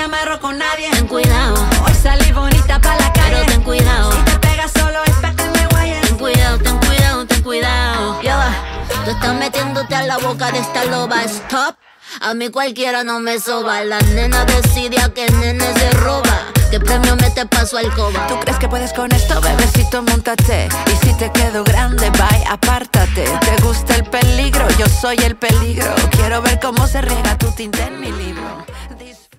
amarro con nadie. Ten cuidado, hoy salí bonita pa' la calle, pero ten cuidado. Si te pegas solo es pa' que me guayes. Ten cuidado, ten cuidado, ten cuidado. Ya va, tú estás metiéndote a la boca de esta loba. Stop, a mí cualquiera no me soba. La nena decide a qué nene se roba. ¿Qué premio me te paso al coba? ¿Tú crees que puedes con esto, bebecito? Móntate. Y si te quedo grande, bye, apártate. ¿Te gusta el peligro? Yo soy el peligro. Quiero ver cómo se riega tu tinta en mi libro.